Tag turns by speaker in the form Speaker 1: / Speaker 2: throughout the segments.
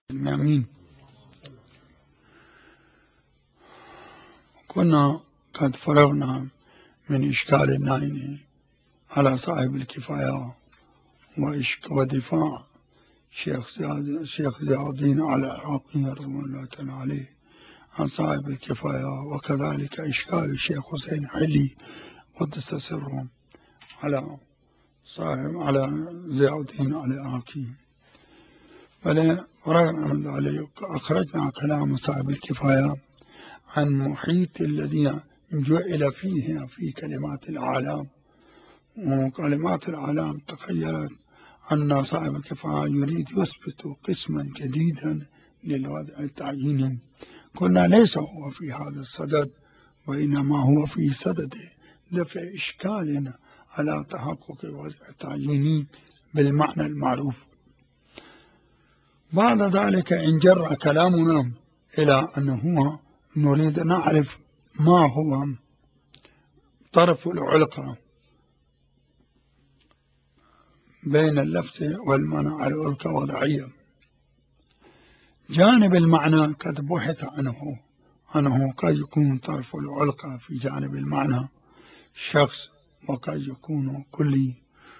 Speaker 1: آمين. كنا قد فرغنا من إشكال النائم على صاحب الكفاية ودفاع شيخ ضياء الدين العراقي رضوان الله تعالى عليه عن صاحب الكفاية، وكذلك إشكال الشيخ حسين حلي قدس سره على ضياء الدين العراقي. فرغنا من ذلك، أخرجنا كلام صاحب الكفاية عن محيط الذين جعل فيه في كلمات العالم. وكلمات العالم تخيلت أن صاحب الكفاية يريد يثبت قسما جديدا للوضع التعييني. قلنا ليس هو في هذا الصدد، وإنما هو في صدد دفع إشكال على تحقق الوضع التعييني بالمعنى المعروف. بعد ذلك انجر كلامنا إلى أنه نريد نعرف ما هو طرف العلقة بين اللفظ والمعنى على العلقة وضعية. جانب المعنى قد بحث عنه قد يكون طرف العلقة في جانب المعنى شخص وقد يكون كلي،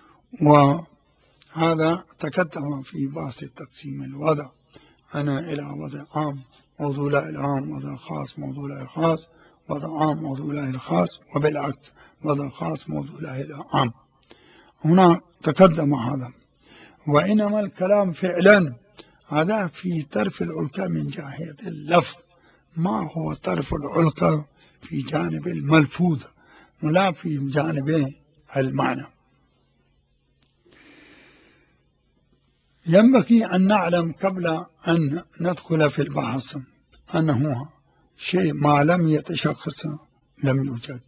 Speaker 1: وهذا تقدم في بحث تقسيم الوضع أنا إلى وضع عام موضوع لا العام، وضع خاص موضوع لا الخاص، وضع عام موضوع لا الخاص، وبالعكس وضع خاص موضوع لا العام. هنا تقدم هذا، وإنما الكلام فعلا هذا في طرف العلقة من جهة اللفظ، ما هو طرف العلقة في جانب الملفوظ ولا في جانب المعنى. ينبغي أن نعلم قبل أن ندخل في البحث أنه شيء ما لم يتشخص لم يوجد،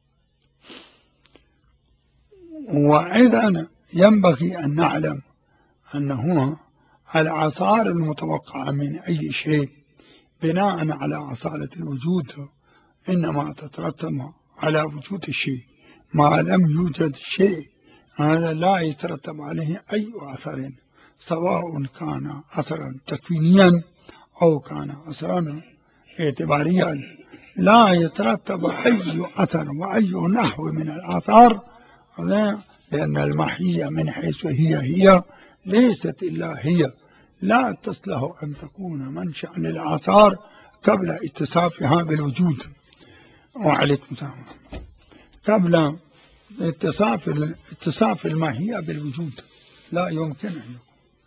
Speaker 1: وأيضا ينبغي أن نعلم أنه الآثار المتوقعة من أي شيء بناء على أصالة الوجود إنما تترتب على وجود الشيء. ما لم يوجد شيء هذا لا يترتب عليه أي أثر، سواء كان أثرا تكوينيا أو كان أثرا اعتباريا، لا يترتب أي أثر وأي نحو من الآثار، لأن المحية من حيث هي ليست إلا هي، لا تصلح أن تكون منشأ للآثار قبل اتصافها بالوجود. وعليكم السلام. قبل اتصاف الماهية بالوجود لا يمكن أن يكون.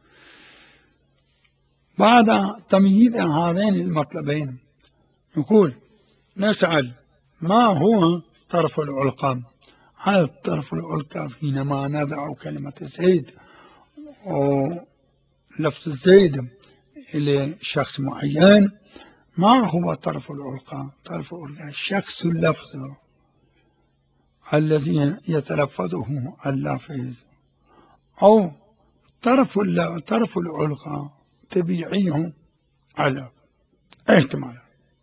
Speaker 1: بعد تمييز هذين المطلبين نقول نسأل ما هو طرف العلقة؟ هل طرف العلقة حينما نضع كلمة زيد أو لفظ زيد إلى شخص معين؟ ما هو طرف العلقة؟ طرف العلقة الشخص اللفظ الذي يتلفظه اللافظ، أو طرف العلقة طبيعي على احتمال.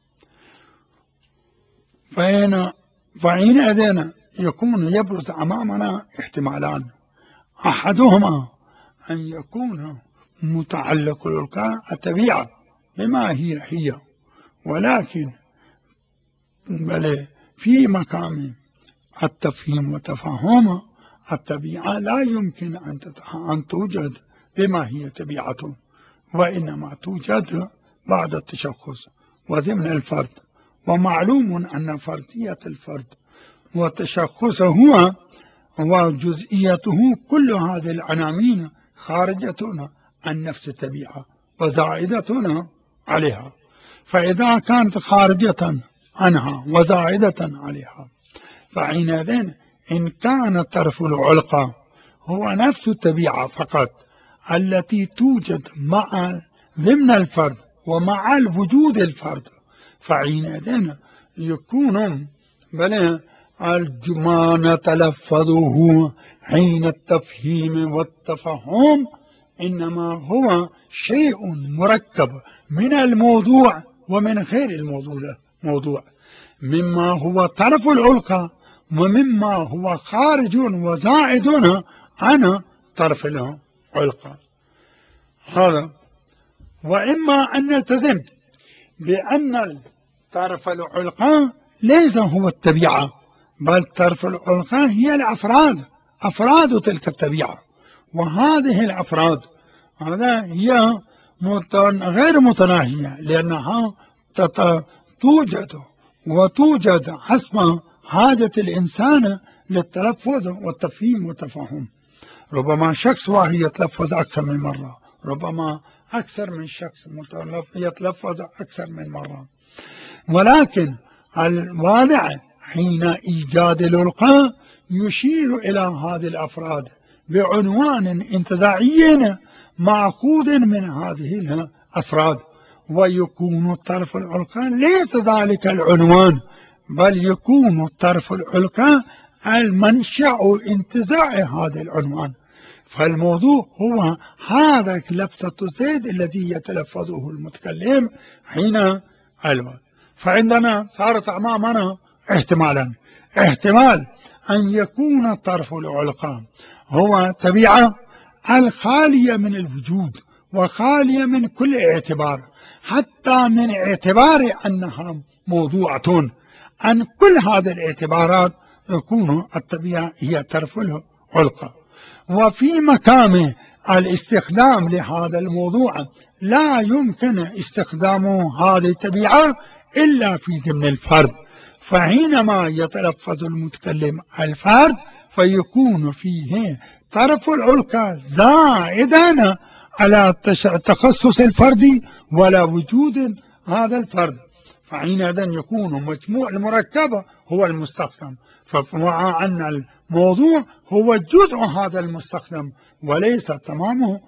Speaker 1: فحينئذ يكون يبرز أمامنا احتمالان، أحدهما أن يكون متعلق العلقة الطبيعة بما هي، ولكن بل في مقام التفهيم وتفهم الطبيعة لا يمكن أن توجد بما هي طبيعته، وإنما توجد بعد التشخص وضمن الفرد. ومعلوم أن فردية الفرد وتشخصه وجزئيته كل هذه العناوين خارجة عن نفس الطبيعة وزائدة عليها. فإذا كانت خارجة عنها وزائدة عليها، فحينئذ إن كان طرف العلقة هو نفس الطبيعة فقط التي توجد مع ضمن الفرد ومع الوجود الفرد، فحينئذ يكون ما نتلفظه حين التفهيم والتفهم إنما هو شيء مركب من الموضوع ومن غير الموضوع، مما هو طرف العلقة ومما هو خارج وزائد عن طرف العلقة. هذا وإما أن نلتزم بأن الطرف العلقى ليس هو الطبيعة، بل طرف العلقى هي الأفراد، أفراد تلك الطبيعة، وهذه الأفراد هي غير متناهية، لأنها توجد حسب حاجة الإنسان للتلفظ والتفهيم والتفهم. ربما شخص واحد يتلفظ أكثر من مرة، ربما أكثر من شخص يتلفظ أكثر من مرة، ولكن الواضع حين إيجاد الألقاب يشير إلى هذه الأفراد بعنوان انتزاعي معقود من هذه الأفراد، ويكون الطرف العلقى ليس ذلك العنوان، بل يكون الطرف العلقى المنشأ انتزاع هذا العنوان. فالموضوع هو هذا لفظة زيد الذي يتلفظه المتكلم حين الوقت. فعندنا صارت أمامنا احتمال أن يكون الطرف العلقى هو طبيعة الخالية من الوجود وخالية من كل اعتبار، حتى من اعتبار أنها موضوعة. عن كل هذه الاعتبارات يكون الطبيعة هي طرف العلقى. وفي مقام الاستخدام لهذا الموضوع لا يمكن استخدام هذه الطبيعة إلا في ضمن الفرد، فحينما يتلفظ المتكلم الفرد فيكون فيه طرف العلقى زائدا على تخصص الفرد ولا وجود هذا الفرد، فحينئذ يكون مجموع المركب هو المستخدم، فمع أن الموضوع هو جزء هذا المستخدم وليس تمامه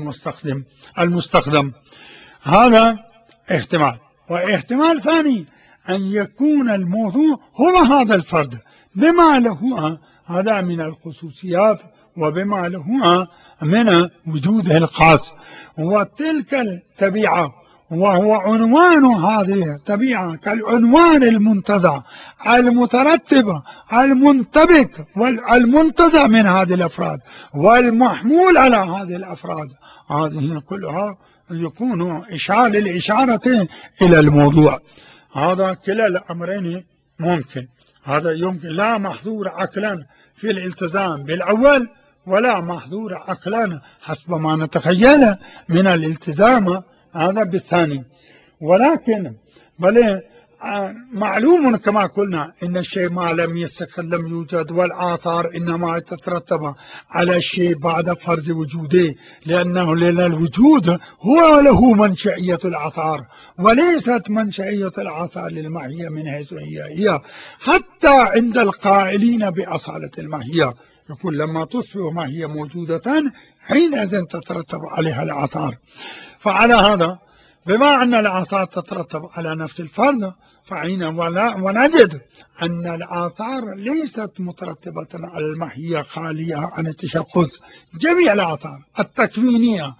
Speaker 1: المستخدم. هذا احتمال. واحتمال ثاني أن يكون الموضوع هو هذا الفرد بما له هذا من الخصوصيات وبما له من وجوده الخاص، وتلك الطبيعة وهو عنوان هذه الطبيعة كالعنوان المنتزع المترتب المنطبق والمنتزع من هذه الأفراد والمحمول على هذه الأفراد، هذه كلها يكون للإشارة إلى الموضوع. هذا كلا الأمرين ممكن. هذا يمكن، لا محظور عقلا في الالتزام بالأول ولا محظور عقلا حسب ما نتخيل من الالتزام هذا بالثاني. ولكن بل معلوم كما قلنا إن الشيء ما لم يستقل لم يوجد، والآثار إنما تترتب على الشيء بعد فرض وجوده، لأنه الوجود هو له منشئية الآثار وليست منشئية الآثار للماهية من حيث هي حتى عند القائلين بأصالة الماهية، يقول لما تصبح ماهية موجودة حينئذ تترتب عليها الآثار. فعلى هذا بما أن الآثار تترتب على نفس الفرد ونجد أن الآثار ليست مترتبة على الماهية خالية عن التشخص، جميع الآثار التكوينية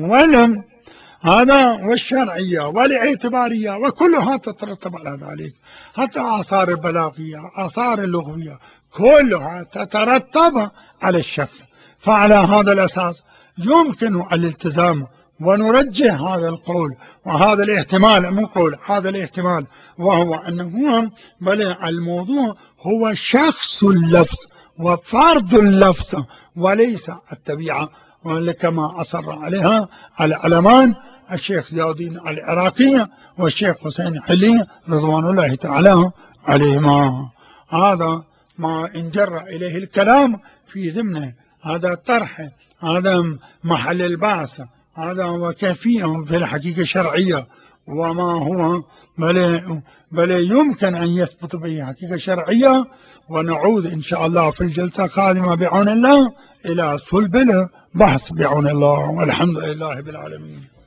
Speaker 1: والشرعية والاعتبارية وكلها تترتب على ذلك، حتى آثار البلاغية آثار اللغوية كلها تترتب على الشخص. فعلى هذا الأساس يمكن الالتزام ونرجح هذا القول وهذا الاحتمال من قول هذا الاحتمال، وهو أنه بل الموضوع هو شخص اللفظ وفرد اللفظ وليس الطبيعة، كما أصر عليها العلمان الشيخ زياد الدين العراقي والشيخ حسين حلي رضوان الله تعالى عليهما. هذا ما انجر إليه الكلام في ضمن هذا الطرح، هذا محل البعث، هذا وكيفية في الحقيقة الشرعية، وما هو بل يمكن أن يثبت به حقيقة شرعية. ونعود إن شاء الله في الجلسة القادمة بعون الله إلى صلب البحث بعون الله، والحمد لله بالعالمين.